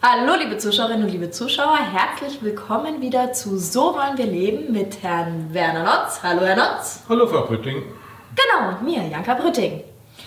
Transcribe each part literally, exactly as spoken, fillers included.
Hallo liebe Zuschauerinnen und liebe Zuschauer, herzlich willkommen wieder zu So wollen wir leben mit Herrn Werner Notz. Hallo Herr Notz. Hallo Frau Brütting. Genau, und mir, Janka Brütting.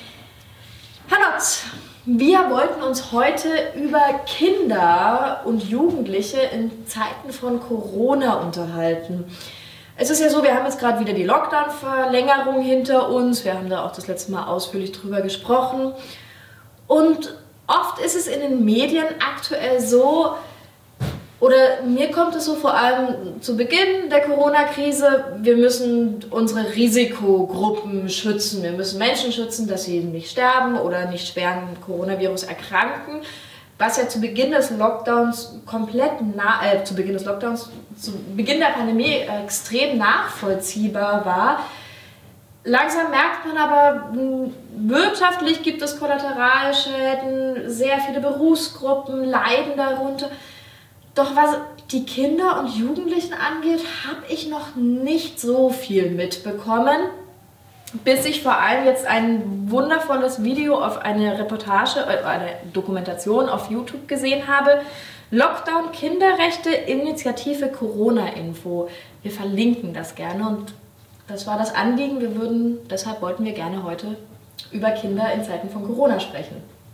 Herr Notz, wir wollten uns heute über Kinder und Jugendliche in Zeiten von Corona unterhalten. Es ist ja so, wir haben jetzt gerade wieder die Lockdown-Verlängerung hinter uns. Wir haben da auch das letzte Mal ausführlich drüber gesprochen. Und oft ist es in den Medien aktuell so, oder mir kommt es so vor allem zu Beginn der Corona-Krise, wir müssen unsere Risikogruppen schützen. Wir müssen Menschen schützen, dass sie nicht sterben oder nicht schwer an Coronavirus erkranken. Was ja zu Beginn des Lockdowns komplett, na, äh, zu Beginn des Lockdowns, zu Beginn der Pandemie äh, extrem nachvollziehbar war. Langsam merkt man aber, wirtschaftlich gibt es Kollateralschäden, sehr viele Berufsgruppen leiden darunter. Doch was die Kinder und Jugendlichen angeht, habe ich noch nicht so viel mitbekommen, bis ich vor allem jetzt ein wundervolles Video auf eine Reportage, äh, eine Dokumentation auf YouTube gesehen habe. Lockdown Kinderrechte Initiative Corona-Info. Wir verlinken das gerne und das war das Anliegen. Wir würden, deshalb wollten wir gerne heute über Kinder in Zeiten von Corona sprechen.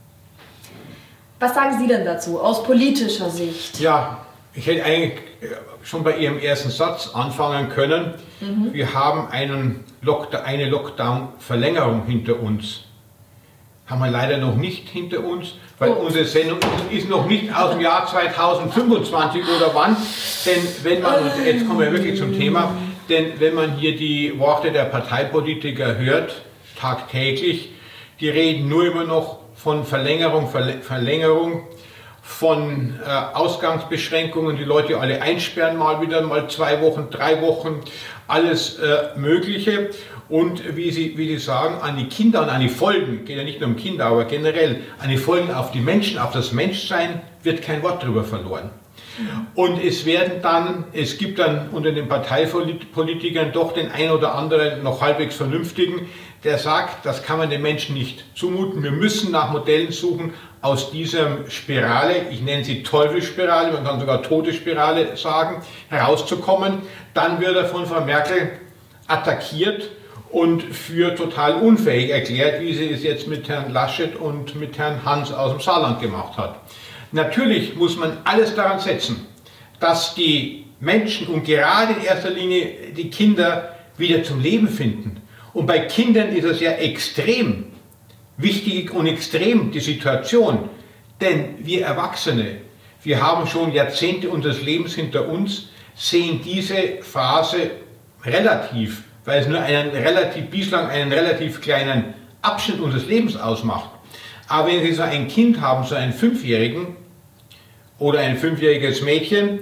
Was sagen Sie denn dazu, aus politischer Sicht? Ja, ich hätte eigentlich schon bei Ihrem ersten Satz anfangen können. Mhm. Wir haben einen Lockdown, eine Lockdown-Verlängerung hinter uns. Haben wir leider noch nicht hinter uns, weil oh. unsere Sendung ist noch nicht aus dem Jahr zweitausendfünfundzwanzig oder wann. Denn wenn man, und jetzt kommen wir wirklich zum Thema, denn wenn man hier die Worte der Parteipolitiker hört, tagtäglich, die reden nur immer noch von Verlängerung, Verl- Verlängerung, von äh, Ausgangsbeschränkungen, die Leute alle einsperren, mal wieder, mal zwei Wochen, drei Wochen, alles äh, Mögliche. Und wie Sie, wie Sie sagen, an die Kinder und an die Folgen, geht ja nicht nur um Kinder, aber generell, an die Folgen auf die Menschen, auf das Menschsein, wird kein Wort drüber verloren. Und es werden dann, es gibt dann unter den Parteipolitikern doch den ein oder anderen noch halbwegs Vernünftigen, der sagt, das kann man den Menschen nicht zumuten. Wir müssen nach Modellen suchen aus dieser Spirale, ich nenne sie Teufelsspirale, man kann sogar Todesspirale sagen, herauszukommen. Dann wird er von Frau Merkel attackiert und für total unfähig erklärt, wie sie es jetzt mit Herrn Laschet und mit Herrn Hans aus dem Saarland gemacht hat. Natürlich muss man alles daran setzen, dass die Menschen und gerade in erster Linie die Kinder wieder zum Leben finden. Und bei Kindern ist es ja extrem wichtig und extrem die Situation, denn wir Erwachsene, wir haben schon Jahrzehnte unseres Lebens hinter uns, sehen diese Phase relativ, weil es nur einen relativ, bislang einen relativ kleinen Abschnitt unseres Lebens ausmacht. Aber wenn Sie so ein Kind haben, so einen Fünfjährigen oder ein fünfjähriges Mädchen,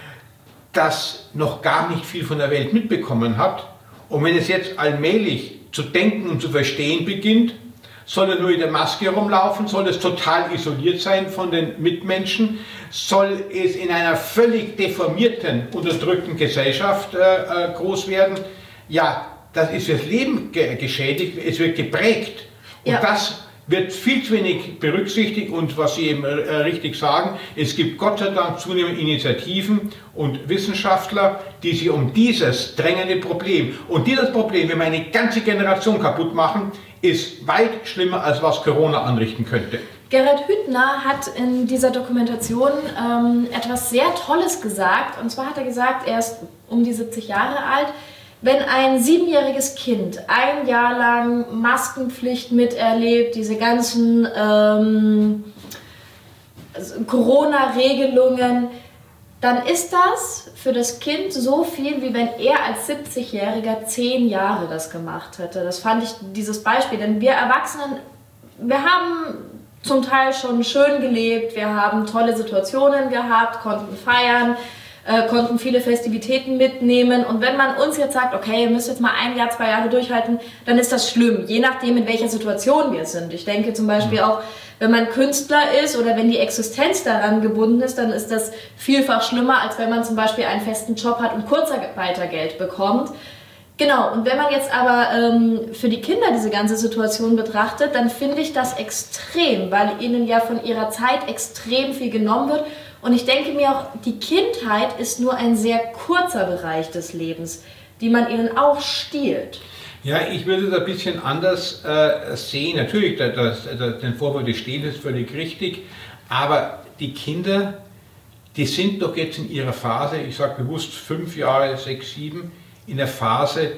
das noch gar nicht viel von der Welt mitbekommen hat, und wenn es jetzt allmählich zu denken und zu verstehen beginnt, soll er nur in der Maske rumlaufen, soll es total isoliert sein von den Mitmenschen, soll es in einer völlig deformierten, unterdrückten Gesellschaft äh, groß werden, ja, das ist fürs Leben ge- geschädigt, es wird geprägt. Und ja. das wird viel zu wenig berücksichtigt und was Sie eben äh, richtig sagen, es gibt Gott sei Dank zunehmend Initiativen und Wissenschaftler, die sich um dieses drängende Problem, und dieses Problem, wenn wir eine ganze Generation kaputt machen, ist weit schlimmer, als was Corona anrichten könnte. Gerhard Hüttner hat in dieser Dokumentation ähm, etwas sehr Tolles gesagt, und zwar hat er gesagt, er ist um die siebzig Jahre alt. Wenn ein siebenjähriges Kind ein Jahr lang Maskenpflicht miterlebt, diese ganzen ähm, Corona-Regelungen, dann ist das für das Kind so viel, wie wenn er als siebzigjähriger zehn Jahre das gemacht hätte. Das fand ich dieses Beispiel, denn wir Erwachsenen, wir haben zum Teil schon schön gelebt, wir haben tolle Situationen gehabt, konnten feiern, Äh, konnten viele Festivitäten mitnehmen, und wenn man uns jetzt sagt, okay, ihr müsst jetzt mal ein Jahr, zwei Jahre durchhalten, dann ist das schlimm, je nachdem, in welcher Situation wir sind. Ich denke zum Beispiel auch, wenn man Künstler ist oder wenn die Existenz daran gebunden ist, dann ist das vielfach schlimmer, als wenn man zum Beispiel einen festen Job hat und Kurzarbeitergeld bekommt. Genau, und wenn man jetzt aber ähm, für die Kinder diese ganze Situation betrachtet, dann finde ich das extrem, weil ihnen ja von ihrer Zeit extrem viel genommen wird. Und ich denke mir auch, die Kindheit ist nur ein sehr kurzer Bereich des Lebens, die man ihnen auch stiehlt. Ja, ich würde es ein bisschen anders äh, sehen. Natürlich, das, das, den Vorwurf des Stehlen ist völlig richtig, aber die Kinder, die sind doch jetzt in ihrer Phase, ich sage bewusst fünf Jahre, sechs, sieben, in der Phase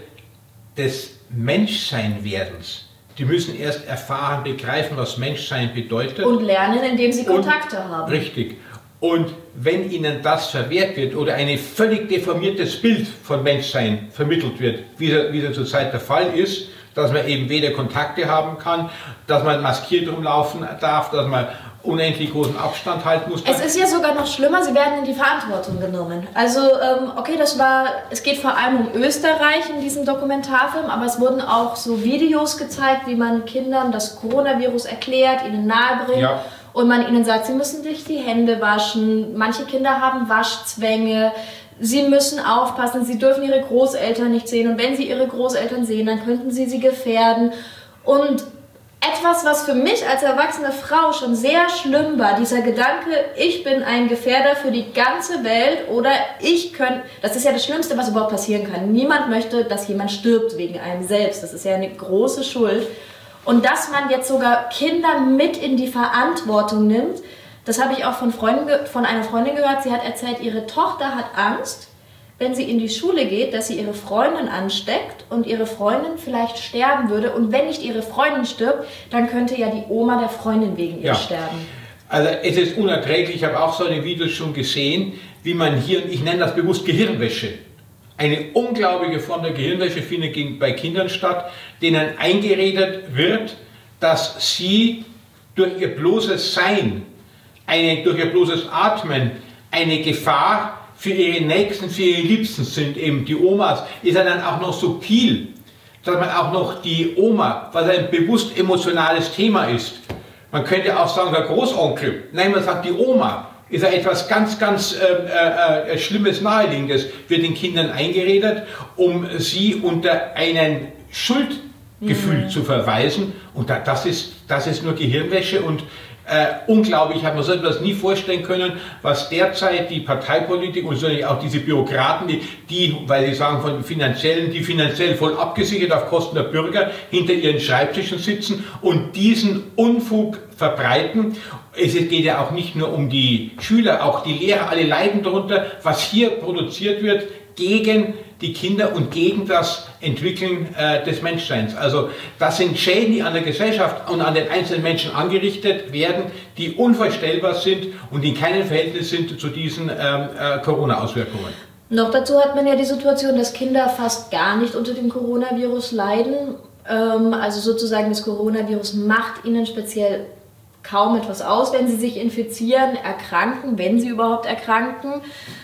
des Menschseinwerdens. Die müssen erst erfahren, begreifen, was Menschsein bedeutet. Und lernen, indem sie Kontakte Und, haben. Richtig. Und wenn ihnen das verwehrt wird oder ein völlig deformiertes Bild von Menschsein vermittelt wird, wie es wie zurzeit der Fall ist, dass man eben weder Kontakte haben kann, dass man maskiert rumlaufen darf, dass man unendlich großen Abstand halten muss. Es ist ja sogar noch schlimmer, sie werden in die Verantwortung genommen. Also, ähm, okay, das war, es geht vor allem um Österreich in diesem Dokumentarfilm, aber es wurden auch so Videos gezeigt, wie man Kindern das Coronavirus erklärt, ihnen nahebringt. Ja. Und man ihnen sagt, sie müssen sich die Hände waschen. Manche Kinder haben Waschzwänge. Sie müssen aufpassen, sie dürfen ihre Großeltern nicht sehen. Und wenn sie ihre Großeltern sehen, dann könnten sie sie gefährden. Und etwas, was für mich als erwachsene Frau schon sehr schlimm war, dieser Gedanke, ich bin ein Gefährder für die ganze Welt oder ich könnte, das ist ja das Schlimmste, was überhaupt passieren kann. Niemand möchte, dass jemand stirbt wegen einem selbst. Das ist ja eine große Schuld. Und dass man jetzt sogar Kinder mit in die Verantwortung nimmt, das habe ich auch von, Freunden, von einer Freundin gehört. Sie hat erzählt, ihre Tochter hat Angst, wenn sie in die Schule geht, dass sie ihre Freundin ansteckt und ihre Freundin vielleicht sterben würde. Und wenn nicht ihre Freundin stirbt, dann könnte ja die Oma der Freundin wegen ihr ja. sterben. Also es ist unerträglich. Ich habe auch so eine Videos schon gesehen, wie man hier, und ich nenne das bewusst Gehirnwäsche, eine unglaubliche Form der Gehirnwäsche findet bei Kindern statt, denen eingeredet wird, dass sie durch ihr bloßes Sein, eine, durch ihr bloßes Atmen eine Gefahr für ihre Nächsten, für ihre Liebsten sind. Eben die Omas ist ja dann auch noch subtil, dass man auch noch die Oma, was ein bewusst emotionales Thema ist. Man könnte auch sagen, der Großonkel. Nein, man sagt die Oma. Ist ja etwas ganz, ganz äh, äh, Schlimmes, Naheliegendes, wird den Kindern eingeredet, um sie unter einen Schuldgefühl mhm. zu verweisen. Und da, das, ist, das ist nur Gehirnwäsche und äh, unglaublich, ich habe mir so etwas nie vorstellen können, was derzeit die Parteipolitik und natürlich auch diese Bürokraten, die, die, weil sie sagen, von finanziellen, die finanziell voll abgesichert auf Kosten der Bürger hinter ihren Schreibtischen sitzen und diesen Unfug verbreiten. Es geht ja auch nicht nur um die Schüler, auch die Lehrer, alle leiden darunter, was hier produziert wird gegen die Kinder und gegen das Entwickeln äh, des Menschseins. Also das sind Schäden, die an der Gesellschaft und an den einzelnen Menschen angerichtet werden, die unvorstellbar sind und in keinem Verhältnis sind zu diesen ähm, äh, Corona-Auswirkungen. Noch dazu hat man ja die Situation, dass Kinder fast gar nicht unter dem Coronavirus leiden. Ähm, also sozusagen das Coronavirus macht ihnen speziell kaum etwas aus, wenn sie sich infizieren, erkranken, wenn sie überhaupt erkranken.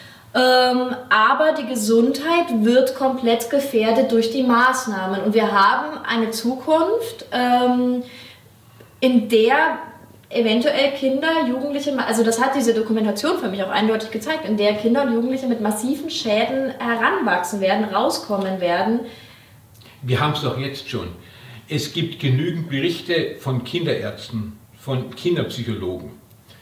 Ähm, aber die Gesundheit wird komplett gefährdet durch die Maßnahmen. Und wir haben eine Zukunft, ähm, in der eventuell Kinder, Jugendliche, also das hat diese Dokumentation für mich auch eindeutig gezeigt, in der Kinder und Jugendliche mit massiven Schäden heranwachsen werden, rauskommen werden. Wir haben es doch jetzt schon. Es gibt genügend Berichte von Kinderärzten, von Kinderpsychologen,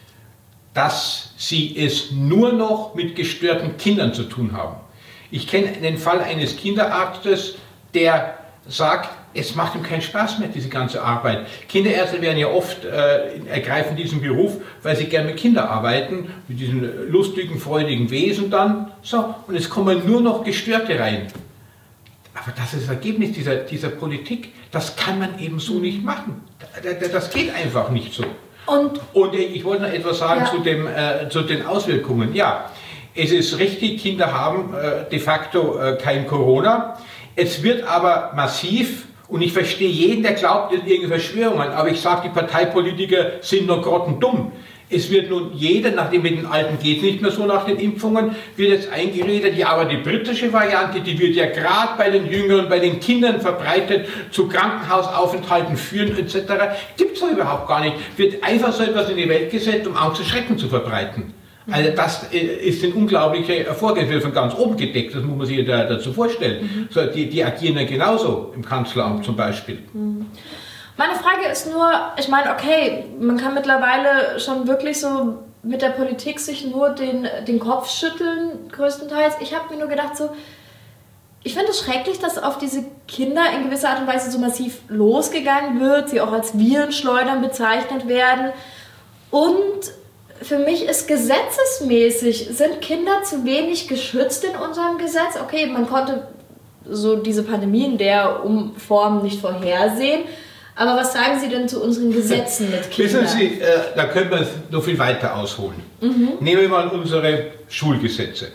dass sie es nur noch mit gestörten Kindern zu tun haben. Ich kenne den Fall eines Kinderarztes, der sagt, es macht ihm keinen Spaß mehr, diese ganze Arbeit. Kinderärzte werden ja oft, äh, ergreifen diesen Beruf, weil sie gerne mit Kindern arbeiten, mit diesen lustigen, freudigen Wesen dann. So, und es kommen nur noch Gestörte rein. Aber das ist das Ergebnis dieser, dieser Politik. Das kann man eben so nicht machen. Das geht einfach nicht so. Und, und ich wollte noch etwas sagen ja. zu, dem, äh, zu den Auswirkungen. Ja, es ist richtig, Kinder haben äh, de facto äh, kein Corona. Es wird aber massiv, und ich verstehe jeden, der glaubt in irgendwelche Verschwörungen, aber ich sage, die Parteipolitiker sind nur grottendumm. Es wird nun jeder, nachdem mit den Alten geht es nicht mehr so nach den Impfungen, wird jetzt eingeredet, ja, aber die britische Variante, die wird ja gerade bei den Jüngeren, bei den Kindern verbreitet, zu Krankenhausaufenthalten führen et cetera. Gibt es doch überhaupt gar nicht. Wird einfach so etwas in die Welt gesetzt, um Angst und Schrecken zu verbreiten. Also das ist ein unglaublicher Vorgang, wird von ganz oben gedeckt, das muss man sich da, dazu vorstellen. Mhm. So, die, die agieren ja genauso im Kanzleramt mhm. zum Beispiel. Mhm. Meine Frage ist nur, ich meine, okay, man kann mittlerweile schon wirklich so mit der Politik sich nur den, den Kopf schütteln, größtenteils. Ich habe mir nur gedacht so, ich finde es schrecklich, dass auf diese Kinder in gewisser Art und Weise so massiv losgegangen wird, sie auch als Virenschleudern bezeichnet werden. Und für mich ist gesetzesmäßig, sind Kinder zu wenig geschützt in unserem Gesetz. Okay, man konnte so diese Pandemie in der Form nicht vorhersehen. Aber was sagen Sie denn zu unseren Gesetzen mit Kindern? Wissen Sie, äh, da können wir noch viel weiter ausholen. Mhm. Nehmen wir mal unsere Schulgesetze.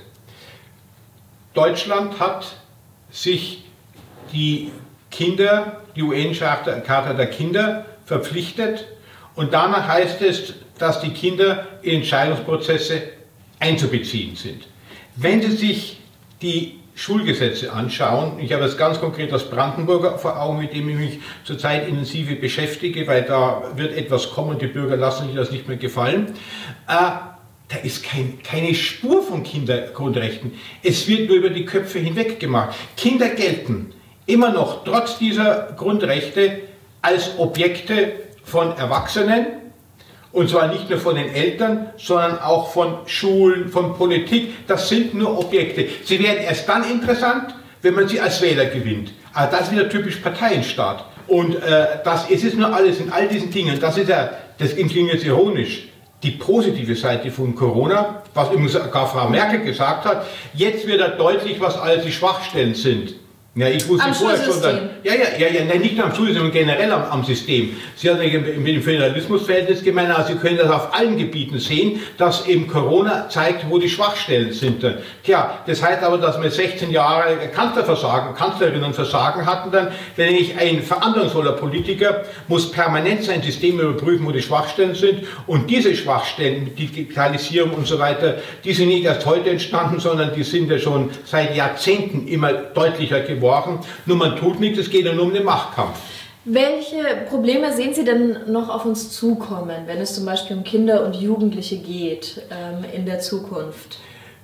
Deutschland hat sich die Kinder, die U N-Charta der Kinder verpflichtet und danach heißt es, dass die Kinder in Entscheidungsprozesse einzubeziehen sind. Wenn Sie sich die Schulgesetze anschauen, ich habe das ganz konkret als Brandenburger vor Augen, mit dem ich mich zurzeit intensiv beschäftige, weil da wird etwas kommen und die Bürger lassen sich das nicht mehr gefallen, äh, da ist kein, keine Spur von Kindergrundrechten. Es wird nur über die Köpfe hinweg gemacht. Kinder gelten immer noch trotz dieser Grundrechte als Objekte von Erwachsenen, und zwar nicht nur von den Eltern, sondern auch von Schulen, von Politik. Das sind nur Objekte. Sie werden erst dann interessant, wenn man sie als Wähler gewinnt. Aber das ist wieder typisch Parteienstaat. Und äh, das ist es nur alles in all diesen Dingen. Das ist ja, das klingt jetzt ironisch, die positive Seite von Corona, was übrigens gar Frau Merkel gesagt hat. Jetzt wird er deutlich, was alles die Schwachstellen sind. Ja, ich wusste am vorher schon, dann, ja, ja, ja, ja, nein, nicht nur am Schulsystem, sondern generell am, am System. Sie haben mit dem Föderalismusverhältnis gemeint, also Sie können das auf allen Gebieten sehen, dass eben Corona zeigt, wo die Schwachstellen sind. Tja, das heißt aber, dass wir sechzehn Jahre Kanzlerversagen, Kanzlerinnenversagen hatten dann, wenn ich ein verantwortungsvoller Politiker muss permanent sein System überprüfen, wo die Schwachstellen sind und diese Schwachstellen, die Digitalisierung und so weiter, die sind nicht erst heute entstanden, sondern die sind ja schon seit Jahrzehnten immer deutlicher geworden. Nur man tut nichts, es geht ja nur um den Machtkampf. Welche Probleme sehen Sie denn noch auf uns zukommen, wenn es zum Beispiel um Kinder und Jugendliche geht ähm, in der Zukunft?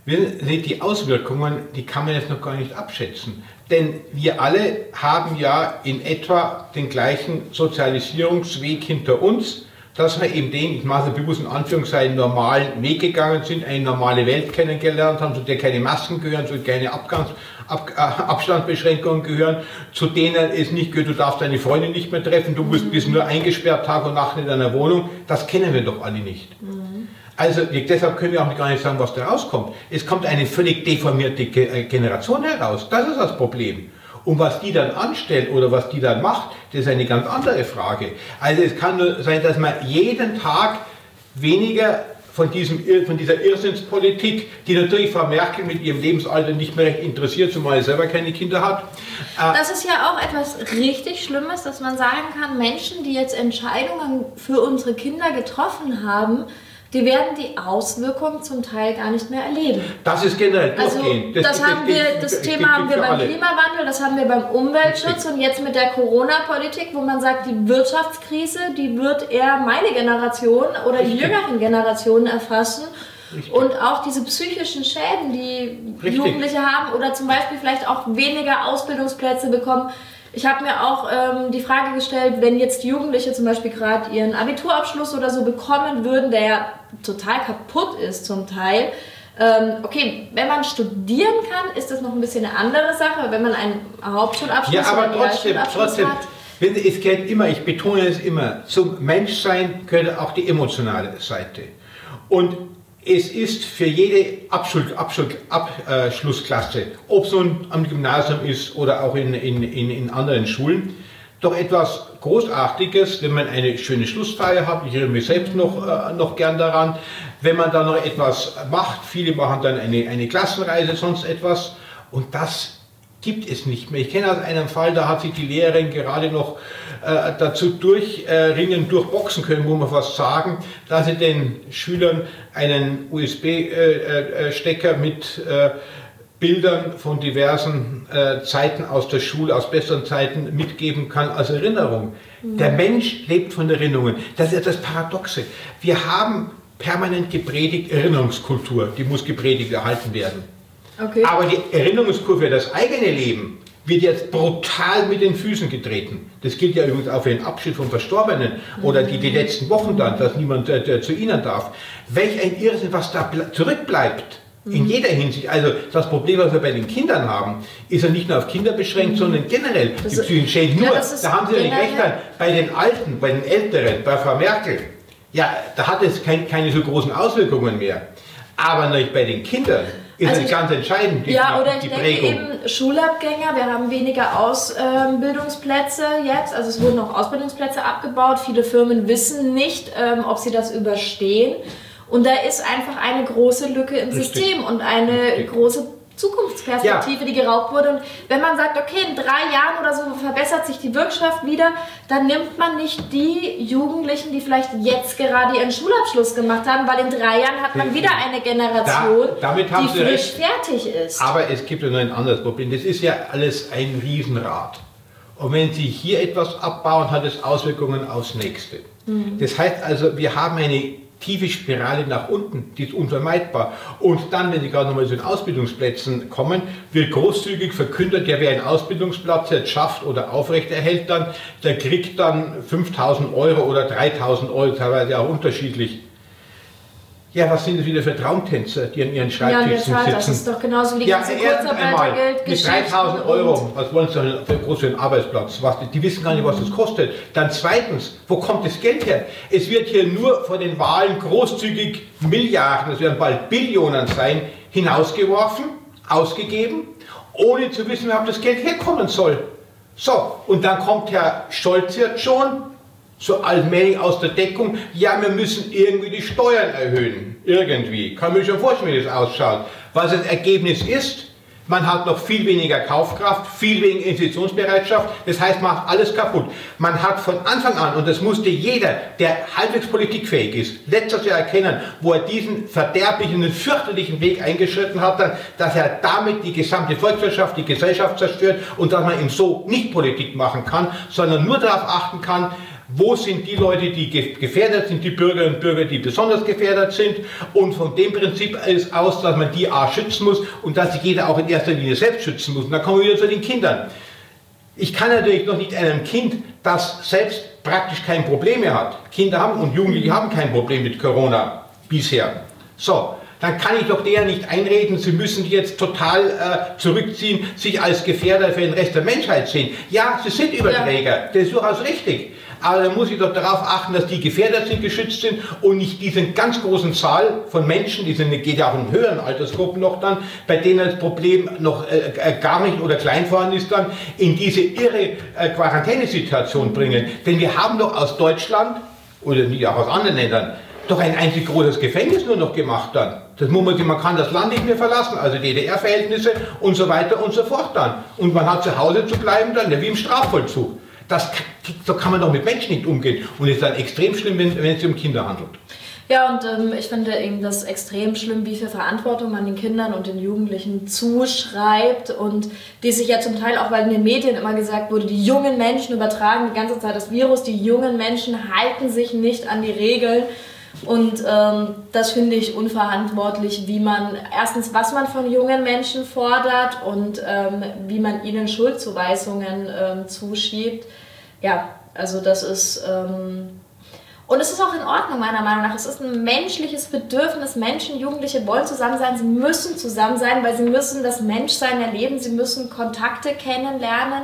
Die Auswirkungen, die kann man jetzt noch gar nicht abschätzen. Denn wir alle haben ja in etwa den gleichen Sozialisierungsweg hinter uns, dass wir eben den, ich mache es bewusst in Anführungszeichen, normalen Weg gegangen sind, eine normale Welt kennengelernt haben, zu der keine Masken gehören, zu der keine Abgangs Ab, äh, Abstandsbeschränkungen gehören, zu denen es nicht gehört, du darfst deine Freunde nicht mehr treffen, du bist, bist nur eingesperrt Tag und Nacht in deiner Wohnung. Das kennen wir doch alle nicht. Mhm. Also deshalb können wir auch gar nicht sagen, was da rauskommt. Es kommt eine völlig deformierte Generation heraus. Das ist das Problem. Und was die dann anstellt oder was die dann macht, das ist eine ganz andere Frage. Also es kann nur sein, dass man jeden Tag weniger von, diesem, von dieser Irrsinnspolitik, die natürlich Frau Merkel mit ihrem Lebensalter nicht mehr recht interessiert, zumal sie selber keine Kinder hat. Das ist ja auch etwas richtig Schlimmes, dass man sagen kann, Menschen, die jetzt Entscheidungen für unsere Kinder getroffen haben, die werden die Auswirkungen zum Teil gar nicht mehr erleben. Das ist generell durchgehend. Also das, das, haben wir, das Thema haben wir beim alle. Klimawandel, das haben wir beim Umweltschutz und jetzt mit der Corona-Politik, wo man sagt, die Wirtschaftskrise, die wird eher meine Generation oder Richtig. die jüngeren Generationen erfassen. Richtig. Und auch diese psychischen Schäden, die Richtig. Jugendliche haben oder zum Beispiel vielleicht auch weniger Ausbildungsplätze bekommen. Ich habe mir auch ähm, die Frage gestellt, wenn jetzt Jugendliche zum Beispiel gerade ihren Abiturabschluss oder so bekommen würden, der ja total kaputt ist zum Teil. Ähm, okay, wenn man studieren kann, ist das noch ein bisschen eine andere Sache, wenn man einen Hauptschulabschluss ja, aber oder einen trotzdem, trotzdem, hat. Wenn, es gehört immer, ich betone es immer, zum Menschsein gehört auch die emotionale Seite. Und es ist für jede Abschluss, Abschluss, Abschlussklasse, ob es nun am Gymnasium ist oder auch in, in, in, in anderen Schulen, doch etwas Großartiges, wenn man eine schöne Schlussfeier hat. Ich erinnere mich selbst noch, äh, noch gern daran, wenn man da noch etwas macht. Viele machen dann eine, eine Klassenreise, sonst etwas. Und das gibt es nicht mehr. Ich kenne aus einem Fall, da hat sich die Lehrerin gerade noch äh, dazu durchringen, äh, durchboxen können, muss man fast sagen, dass sie den Schülern einen U S B-Stecker äh, äh, mit äh, Bildern von diversen äh, Zeiten aus der Schule, aus besseren Zeiten mitgeben kann als Erinnerung. Mhm. Der Mensch lebt von Erinnerungen. Das ist das Paradoxe. Wir haben permanent gepredigt, Erinnerungskultur, die muss gepredigt erhalten werden. Okay. Aber die Erinnerungskultur für das eigene Leben wird jetzt brutal mit den Füßen getreten. Das gilt ja übrigens auch für den Abschied von Verstorbenen oder die, die letzten Wochen dann, dass niemand äh, zu ihnen darf. Welch ein Irrsinn, was da zurückbleibt. In jeder Hinsicht. Also das Problem, was wir bei den Kindern haben, ist ja nicht nur auf Kinder beschränkt, mhm. sondern generell. Das die psychischen Schäden. Nur, ja, da haben Sie ja nicht recht, bei den Alten, bei den Älteren, bei Frau Merkel, ja, da hat es kein, keine so großen Auswirkungen mehr. Aber nicht bei den Kindern. Ist also ich, ganz entscheidend, die, ja, oder die ich Prägung. denke eben Schulabgänger, wir haben weniger Ausbildungsplätze jetzt, also es wurden auch Ausbildungsplätze abgebaut, viele Firmen wissen nicht, ähm, ob sie das überstehen und da ist einfach eine große Lücke im Richtig. System und eine Richtig. große Zukunftsperspektive, ja. die geraubt wurde. Und wenn man sagt, okay, in drei Jahren oder so verbessert sich die Wirtschaft wieder, dann nimmt man nicht die Jugendlichen, die vielleicht jetzt gerade ihren Schulabschluss gemacht haben, weil in drei Jahren hat man wieder eine Generation, da, die frisch recht. fertig ist. Aber es gibt ja noch ein anderes Problem. Das ist ja alles ein Riesenrad. Und wenn Sie hier etwas abbauen, hat es Auswirkungen aufs Nächste. Mhm. Das heißt also, wir haben eine tiefe Spirale nach unten, die ist unvermeidbar. Und dann, wenn Sie gerade nochmal zu den Ausbildungsplätzen kommen, wird großzügig verkündet, ja, wer einen Ausbildungsplatz jetzt schafft oder aufrechterhält dann, der kriegt dann fünftausend Euro oder dreitausend Euro, teilweise auch unterschiedlich. Ja, was sind das wieder für Traumtänzer, die an ihren Schreibtischen ja, sitzen? Das ist doch genauso wie die ja, ganze Kurzarbeitergeld, mit dreitausend Euro, was wollen Sie denn für groß für einen Arbeitsplatz? Was, die wissen gar nicht, was das kostet. Dann zweitens, wo kommt das Geld her? Es wird hier nur vor den Wahlen großzügig Milliarden, es werden bald Billionen sein, hinausgeworfen, ausgegeben, ohne zu wissen, ob das Geld herkommen soll. So, und dann kommt Herr Scholz jetzt schon, so allmählich aus der Deckung, ja, wir müssen irgendwie die Steuern erhöhen. Irgendwie. Kann man sich schon vorstellen, wie das ausschaut. Was das Ergebnis ist, man hat noch viel weniger Kaufkraft, viel weniger Investitionsbereitschaft, das heißt, man macht alles kaputt. Man hat von Anfang an, und das musste jeder, der halbwegs politikfähig ist, letztes Jahr erkennen, wo er diesen verderblichen und fürchterlichen Weg eingeschritten hat, dann, dass er damit die gesamte Volkswirtschaft, die Gesellschaft zerstört und dass man ihm so nicht Politik machen kann, sondern nur darauf achten kann, wo sind die Leute, die gefährdet sind, die Bürgerinnen und Bürger, die besonders gefährdet sind, und von dem Prinzip ist aus, dass man die A schützen muss und dass sich jeder auch in erster Linie selbst schützen muss. Und dann kommen wir wieder zu den Kindern. Ich kann natürlich noch nicht einem Kind, das selbst praktisch kein Problem mehr hat. Kinder haben und Jugendliche haben kein Problem mit Corona bisher. So. Dann kann ich doch der nicht einreden, sie müssen jetzt total äh, zurückziehen, sich als Gefährder für den Rest der Menschheit sehen. Ja, sie sind Überträger, ja. Das ist durchaus richtig. Aber dann muss ich doch darauf achten, dass die gefährdet sind, geschützt sind und nicht diese ganz großen Zahl von Menschen, die sind, geht ja auch in höheren Altersgruppen noch dann, bei denen das Problem noch äh, gar nicht oder klein vorhanden ist, dann in diese irre äh, Quarantänesituation bringen. Denn wir haben doch aus Deutschland oder nicht auch aus anderen Ländern doch ein einzig großes Gefängnis nur noch gemacht dann. Das muss man, man kann das Land nicht mehr verlassen, also D D R-Verhältnisse und so weiter und so fort dann. Und man hat zu Hause zu bleiben dann, ja, wie im Strafvollzug. Das, so kann man doch mit Menschen nicht umgehen. Und es ist dann extrem schlimm, wenn, wenn es sich um Kinder handelt. Ja, und ähm, ich finde eben das extrem schlimm, wie viel Verantwortung man den Kindern und den Jugendlichen zuschreibt und die sich ja zum Teil auch, weil in den Medien immer gesagt wurde, die jungen Menschen übertragen die ganze Zeit das Virus, die jungen Menschen halten sich nicht an die Regeln. Und ähm, das finde ich unverantwortlich, wie man, erstens, was man von jungen Menschen fordert und ähm, wie man ihnen Schuldzuweisungen ähm, zuschiebt. Ja, also das ist, ähm, und es ist auch in Ordnung meiner Meinung nach. Es ist ein menschliches Bedürfnis. Menschen, Jugendliche wollen zusammen sein, sie müssen zusammen sein, weil sie müssen das Menschsein erleben, sie müssen Kontakte kennenlernen.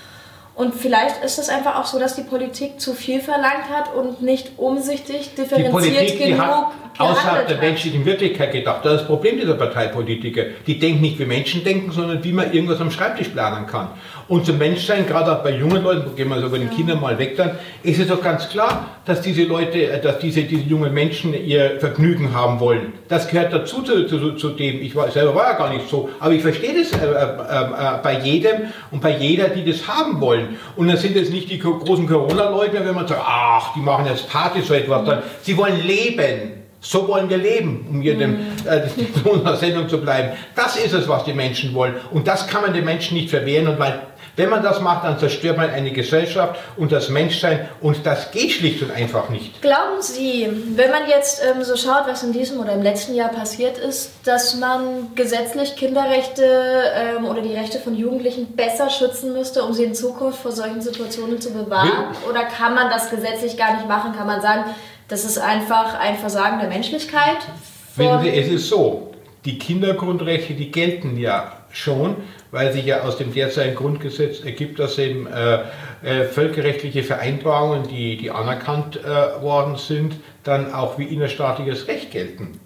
Und vielleicht ist es einfach auch so, dass die Politik zu viel verlangt hat und nicht umsichtig, differenziert die Politik, genug die hat außerhalb der hat. menschlichen Wirklichkeit gedacht. Das ist das Problem dieser Parteipolitiker. Die denken nicht wie Menschen denken, sondern wie man irgendwas am Schreibtisch planen kann. Und zum Menschsein, gerade auch bei jungen Leuten, gehen wir so bei den ja. Kindern mal weg, dann ist es doch ganz klar, dass diese Leute, dass diese, diese jungen Menschen ihr Vergnügen haben wollen. Das gehört dazu zu, zu, zu dem, ich war, selber war ja gar nicht so, aber ich verstehe das äh, äh, äh, bei jedem und bei jeder, die das haben wollen. Und dann sind es nicht die großen Corona-Leugner, wenn man sagt, ach, die machen jetzt Partys so etwas, dann, sie wollen leben. So wollen wir leben, um hier dem, äh, unserer Sendung zu bleiben. Das ist es, was die Menschen wollen. Und das kann man den Menschen nicht verwehren. Und weil, wenn man das macht, dann zerstört man eine Gesellschaft und das Menschsein. Und das geht schlicht und einfach nicht. Glauben Sie, wenn man jetzt ähm, so schaut, was in diesem oder im letzten Jahr passiert ist, dass man gesetzlich Kinderrechte ähm, oder die Rechte von Jugendlichen besser schützen müsste, um sie in Zukunft vor solchen Situationen zu bewahren? Ja. Oder kann man das gesetzlich gar nicht machen? Kann man sagen, das ist einfach ein Versagen der Menschlichkeit? Wissen Sie, es ist so, die Kindergrundrechte, die gelten ja schon, weil sich ja aus dem derzeitigen Grundgesetz ergibt, dass eben äh, äh, völkerrechtliche Vereinbarungen, die, die anerkannt äh, worden sind, dann auch wie innerstaatliches Recht gelten.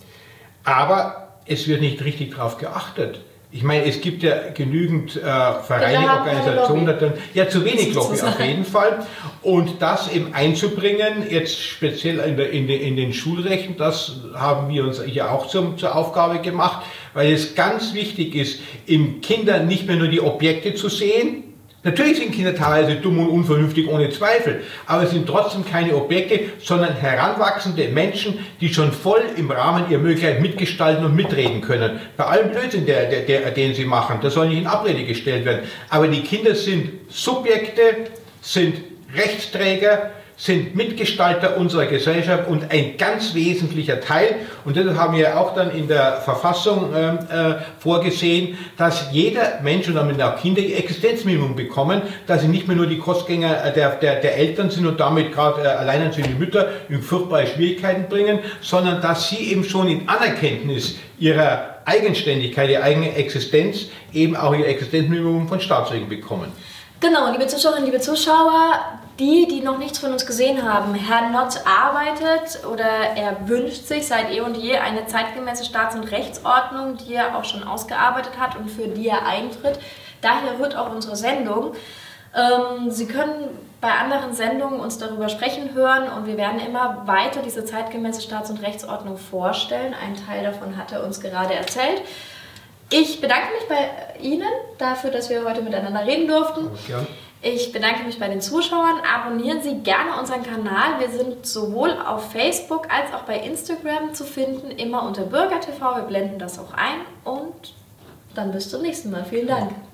Aber es wird nicht richtig darauf geachtet. Ich meine, es gibt ja genügend äh, Vereine, Organisationen, dann, ja zu wenig Lobby auf jeden Fall. Und das eben einzubringen, jetzt speziell in, der, in, de, in den Schulrechten, das haben wir uns ja auch zum, zur Aufgabe gemacht, weil es ganz wichtig ist, im Kindern nicht mehr nur die Objekte zu sehen. Natürlich sind Kinder teilweise dumm und unvernünftig, ohne Zweifel, aber es sind trotzdem keine Objekte, sondern heranwachsende Menschen, die schon voll im Rahmen ihrer Möglichkeit mitgestalten und mitreden können. Bei allem Blödsinn, der, der, der, den sie machen, das soll nicht in Abrede gestellt werden. Aber die Kinder sind Subjekte, sind Rechtsträger, sind Mitgestalter unserer Gesellschaft und ein ganz wesentlicher Teil. Und deshalb haben wir auch dann in der Verfassung äh, vorgesehen, dass jeder Mensch und damit auch Kinder ihr Existenzminimum bekommen, dass sie nicht mehr nur die Kostgänger der, der, der Eltern sind und damit gerade äh, alleinerziehende Mütter in furchtbare Schwierigkeiten bringen, sondern dass sie eben schon in Anerkenntnis ihrer Eigenständigkeit, ihrer eigenen Existenz eben auch ihr Existenzminimum von Staatswegen bekommen. Genau, liebe Zuschauerinnen, liebe Zuschauer, die, die noch nichts von uns gesehen haben, Herr Nott arbeitet oder er wünscht sich seit eh und je eine zeitgemäße Staats- und Rechtsordnung, die er auch schon ausgearbeitet hat und für die er eintritt. Daher rührt auch unsere Sendung. Ähm, Sie können bei anderen Sendungen uns darüber sprechen hören und wir werden immer weiter diese zeitgemäße Staats- und Rechtsordnung vorstellen. Ein Teil davon hat er uns gerade erzählt. Ich bedanke mich bei Ihnen dafür, dass wir heute miteinander reden durften. Ja. Ich bedanke mich bei den Zuschauern. Abonnieren Sie gerne unseren Kanal. Wir sind sowohl auf Facebook als auch bei Instagram zu finden, immer unter Bürger T V. Wir blenden das auch ein und dann bis zum nächsten Mal. Vielen Dank.